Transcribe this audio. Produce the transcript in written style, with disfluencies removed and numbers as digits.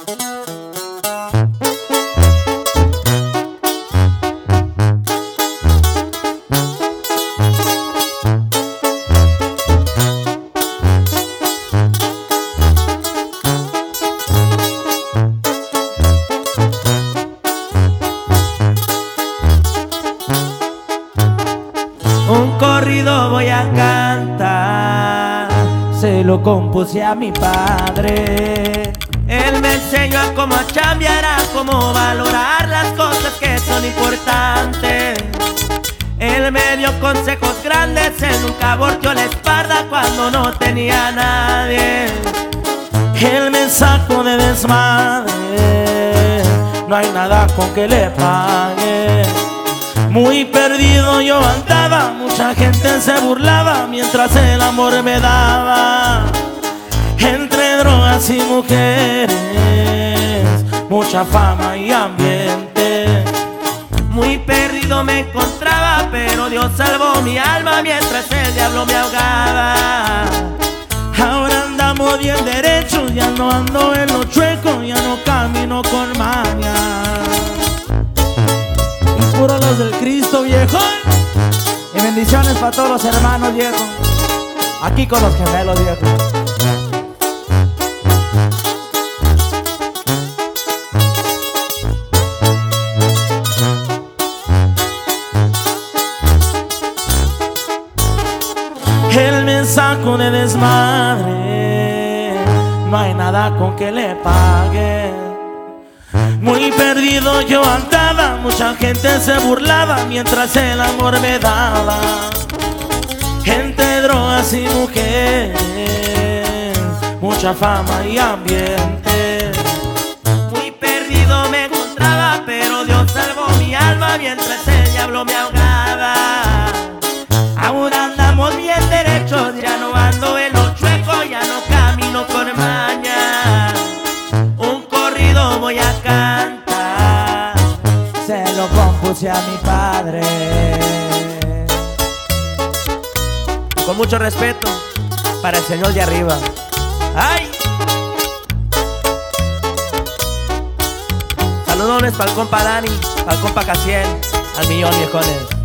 Un corrido voy a cantar, se lo compuse a mi padre. Él me enseñó a cómo chambear, a cómo valorar las cosas que son importantes. Él me dio consejos grandes, él nunca volteó la espalda cuando no tenía a nadie. Él me sacó de desmadre, no hay nada con que le pague. Muy perdido yo andaba, mucha gente se burlaba mientras el amor me daba. Entre drogas y mujeres, mucha fama y ambiente. Muy perdido me encontraba, pero Dios salvó mi alma mientras el diablo me ahogaba. Ahora andamos bien derechos, ya no ando en lo chueco, ya no camino con maña. Puro los del Cristo, viejo. Y bendiciones para todos los hermanos, viejo. Aquí con los gemelos, viejo. Él me sacó de desmadre, no hay nada con que le pague. Muy perdido yo andaba, mucha gente se burlaba mientras el amor me daba. Entre drogas y mujeres, mucha fama y ambiente. Muy perdido me encontraba, pero Dios salvó mi alma mientras el diablo me ahogaba. Ahora andamos bien derechos, ya no ando en lo chueco, ya no camino con maña. Un corrido voy a cantar, se lo compuse a mi padre. Con mucho respeto para el señor de arriba. ¡Ay! Saludones para el compa Dani, para el compa Casiel, al millón, viejones.